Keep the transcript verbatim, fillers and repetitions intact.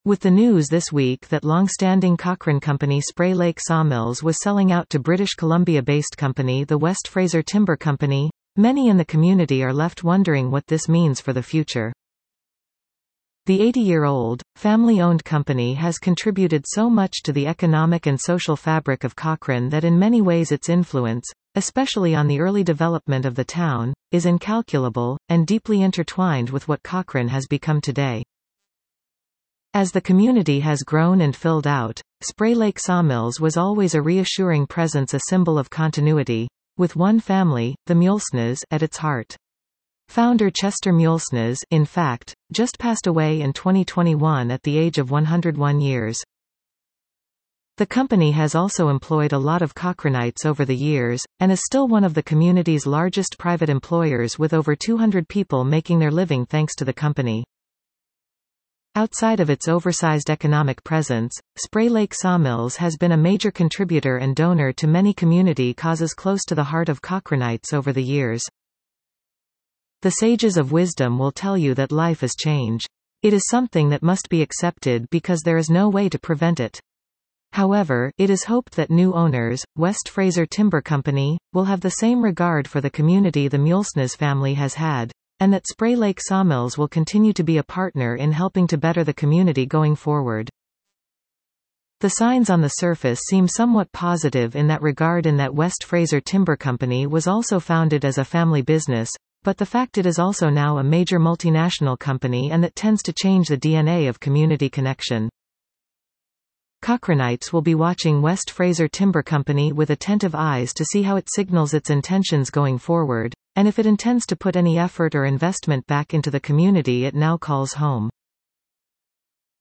With the news this week that long-standing Cochrane company Spray Lake Sawmills was selling out to British Columbia-based company the West Fraser Timber Company, many in the community are left wondering what this means for the future. The eighty-year-old, family-owned company has contributed so much to the economic and social fabric of Cochrane that in many ways its influence, especially on the early development of the town, is incalculable, and deeply intertwined with what Cochrane has become today. As the community has grown and filled out, Spray Lake Sawmills was always a reassuring presence, a symbol of continuity, with one family, the Mulesnes, at its heart. Founder Chester Mulesnes, in fact, just passed away in twenty twenty-one at the age of one hundred one years. The company has also employed a lot of Cochranites over the years, and is still one of the community's largest private employers, with over two hundred people making their living thanks to the company. Outside of its oversized economic presence, Spray Lake Sawmills has been a major contributor and donor to many community causes close to the heart of Cochranites over the years. The sages of wisdom will tell you that life is change. It is something that must be accepted because there is no way to prevent it. However, it is hoped that new owners, West Fraser Timber Company, will have the same regard for the community the Mulesnes family has had, and that Spray Lake Sawmills will continue to be a partner in helping to better the community going forward. The signs on the surface seem somewhat positive in that regard, in that West Fraser Timber Company was also founded as a family business, but the fact it is also now a major multinational company, and that tends to change the D N A of community connection. Cochranites will be watching West Fraser Timber Company with attentive eyes to see how it signals its intentions going forward, and if it intends to put any effort or investment back into the community it now calls home.